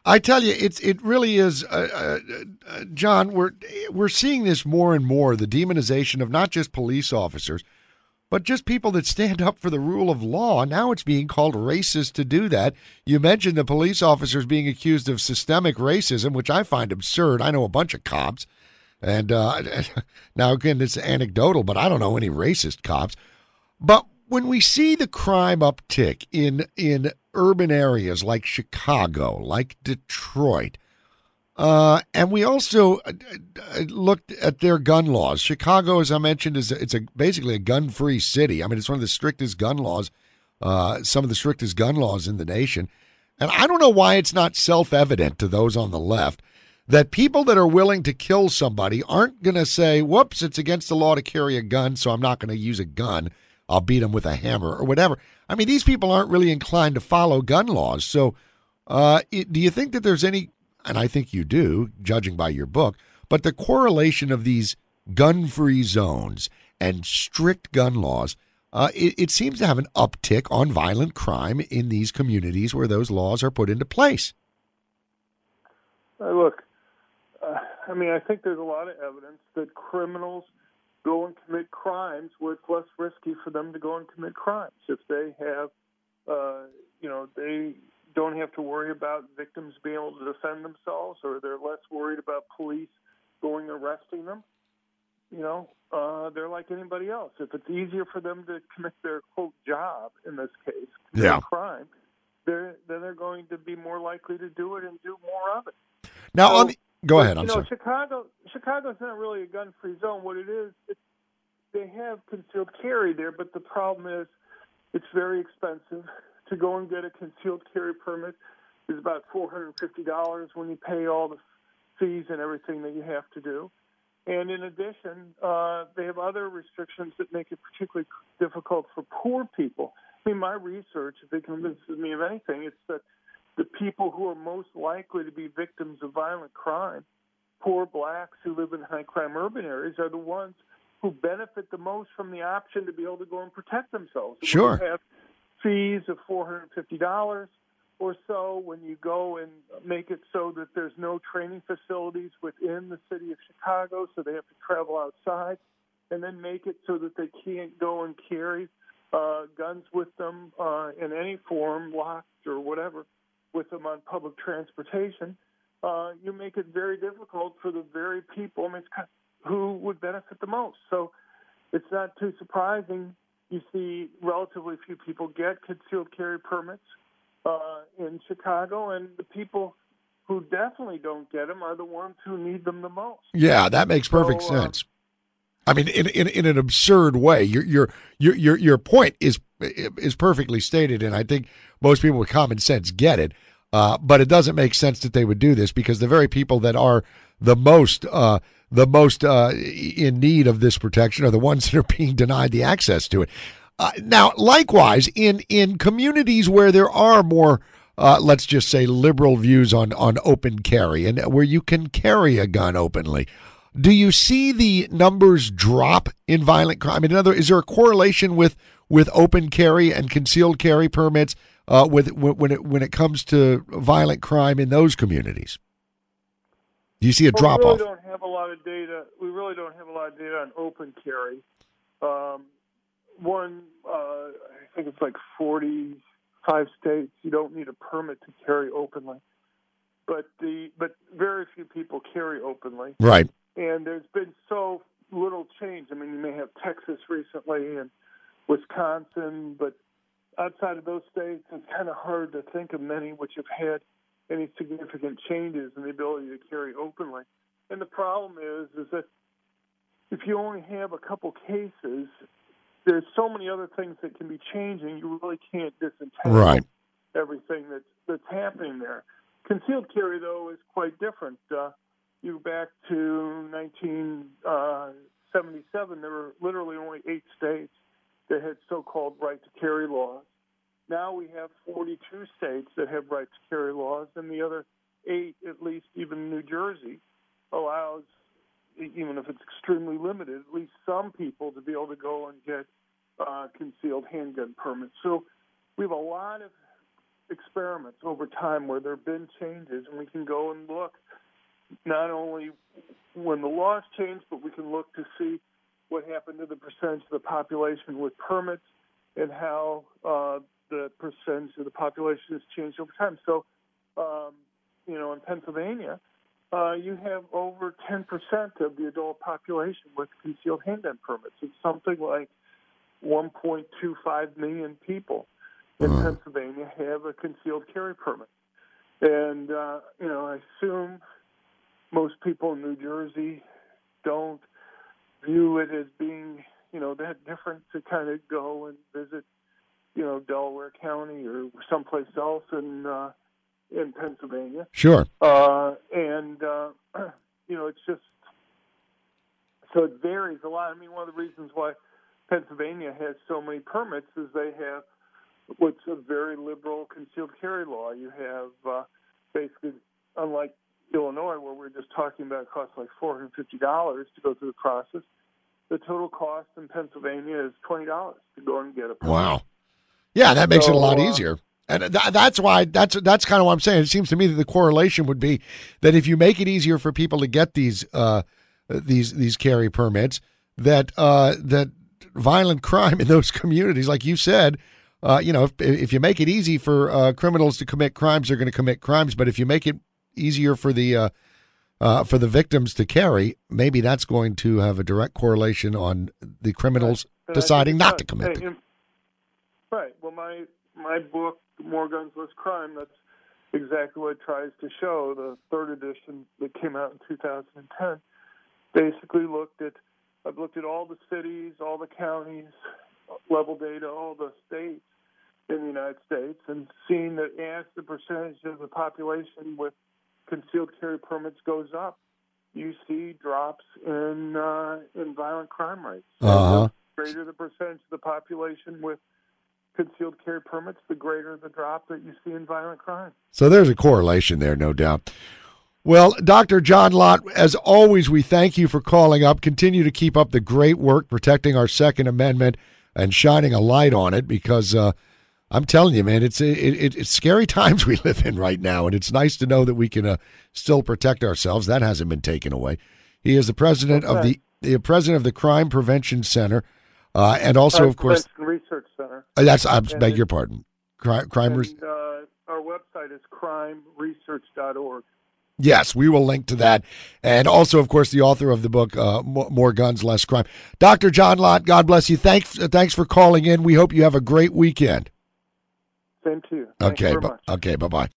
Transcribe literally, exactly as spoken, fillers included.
I tell you, it's it really is, uh, uh, uh, John. We're we're seeing this more and more. The demonization of not just police officers, but just people that stand up for the rule of law. Now it's being called racist to do that. You mentioned the police officers being accused of systemic racism, which I find absurd. I know a bunch of cops, and uh, now again, it's anecdotal, but I don't know any racist cops. But when we see the crime uptick in in urban areas like Chicago, like Detroit, uh, and we also uh, uh, looked at their gun laws. Chicago, as I mentioned, is it's a basically a gun-free city. I mean, it's one of the strictest gun laws, uh, some of the strictest gun laws in the nation. And I don't know why it's not self-evident to those on the left that people that are willing to kill somebody aren't going to say, "Whoops, it's against the law to carry a gun, so I'm not going to use a gun. I'll beat them with a hammer or whatever." I mean, these people aren't really inclined to follow gun laws. So, uh, it, do you think that there's any? And I think you do, judging by your book, but the correlation of these gun-free zones and strict gun laws, uh, it, it seems to have an uptick on violent crime in these communities where those laws are put into place. Uh, look, uh, I mean, I think there's a lot of evidence that criminals go and commit crimes where it's less risky for them to go and commit crimes. If they have, uh, you know, they don't have to worry about victims being able to defend themselves, or they're less worried about police going and arresting them. You know, uh, they're like anybody else. If it's easier for them to commit their, quote, job, in this case, commit Yeah. a crime, they're, then they're going to be more likely to do it and do more of it. Now, so, on the, go but, ahead, I'm you know, sorry. Chicago, Chicago's not really a gun-free zone. What it is, it's, they have concealed carry there, but the problem is it's very expensive. To go and get a concealed carry permit is about four hundred fifty dollars when you pay all the fees and everything that you have to do. And in addition, uh, they have other restrictions that make it particularly difficult for poor people. I mean, my research, if it convinces me of anything, it's that the people who are most likely to be victims of violent crime, poor blacks who live in high-crime urban areas, are the ones who benefit the most from the option to be able to go and protect themselves. Sure. Have fees of four hundred fifty dollars or so when you go and make it so that there's no training facilities within the city of Chicago, so they have to travel outside, and then make it so that they can't go and carry uh, guns with them uh, in any form, locked or whatever, with them on public transportation. Uh, you make it very difficult for the very people I mean, it's kind of who would benefit the most. So it's not too surprising you see relatively few people get concealed carry permits uh, in Chicago, and the people who definitely don't get them are the ones who need them the most. Yeah, that makes perfect So, um, sense. I mean, in, in in an absurd way. Your your your your your point is is perfectly stated, and I think most people with common sense get it. Uh, but it doesn't make sense that they would do this because the very people that are the most uh, the most uh, in need of this protection are the ones that are being denied the access to it. Uh, now, likewise, in in communities where there are more, uh, let's just say, liberal views on on open carry and where you can carry a gun openly. Do you see the numbers drop in violent crime? In other, is there a correlation with, with open carry and concealed carry permits uh, with when it when it comes to violent crime in those communities? Do you see a well, drop we really off? don't have a lot of data. We really don't have a lot of data on open carry. Um, one, uh, I think it's like forty-five states. You don't need a permit to carry openly, but the but very few people carry openly. Right. And there's been so little change. I mean, you may have Texas recently and Wisconsin, but outside of those states, it's kind of hard to think of many which have had any significant changes in the ability to carry openly. And the problem is, is that if you only have a couple cases, there's so many other things that can be changing, you really can't disentangle Right. everything that's, that's happening there. Concealed carry, though, is quite different. Uh, You go back to nineteen seventy-seven, there were literally only eight states that had so-called right to carry laws. Now we have forty-two states that have right to carry laws, and the other eight, at least even New Jersey, allows, even if it's extremely limited, at least some people to be able to go and get uh, concealed handgun permits. So we have a lot of experiments over time where there have been changes, and we can go and look not only when the laws changed, but we can look to see what happened to the percentage of the population with permits and how uh, the percentage of the population has changed over time. So, um, you know, in Pennsylvania, uh, you have over ten percent of the adult population with concealed handgun permits. It's something like one point two five million people in Uh-huh. Pennsylvania have a concealed carry permit. And, uh, you know, I assume most people in New Jersey don't view it as being, you know, that different to kind of go and visit, you know, Delaware County or someplace else in uh, in Pennsylvania. Sure. Uh, and, uh, you know, it's just, so it varies a lot. I mean, one of the reasons why Pennsylvania has so many permits is they have what's a very liberal concealed carry law. You have uh, basically, unlike Illinois, where we're just talking about it costs like four hundred fifty dollars to go through the process, the total cost in Pennsylvania is twenty dollars to go and get a permit. Wow. Yeah, that makes So, it a lot uh, easier. And th- that's why that's that's kind of what I'm saying. It seems to me that the correlation would be that if you make it easier for people to get these uh, these these carry permits, that uh, that violent crime in those communities, like you said, uh, you know, if, if you make it easy for uh, criminals to commit crimes, they're going to commit crimes. But if you make it easier for the uh, uh, for the victims to carry, maybe that's going to have a direct correlation on the criminals Right. And I deciding think it not does. to commit. Hey, them. in- Right. Well, my my book, More Guns, Less Crime, that's exactly what it tries to show. The third edition that came out in two thousand ten basically looked at, I've looked at all the cities, all the counties, level data, all the states in the United States, and seen that as the percentage of the population with concealed carry permits goes up, you see drops in uh, in violent crime rates. Uh-huh. And the greater the percentage of the population with concealed carry permits, the greater the drop that you see in violent crime. So there's a correlation there, no doubt. Well, Doctor John Lott, as always, we thank you for calling up. Continue to keep up the great work protecting our Second Amendment and shining a light on it, because uh, I'm telling you, man, it's it, it, it's scary times we live in right now, and it's nice to know that we can uh, still protect ourselves. That hasn't been taken away. He is the president of the, the president of the Crime Prevention Center, uh, and also, Crime of course, Prevention Research Center. uh, that's I beg And your it- pardon. Crime, crime And Res- uh, our website is crime research dot org. Yes, we will link to that. And also, of course, the author of the book, uh, More Guns, Less Crime. Doctor John Lott, God bless you. Thanks, uh, thanks for calling in. We hope you have a great weekend. Same to you. Thank you Okay, very bu- much. okay, bye-bye.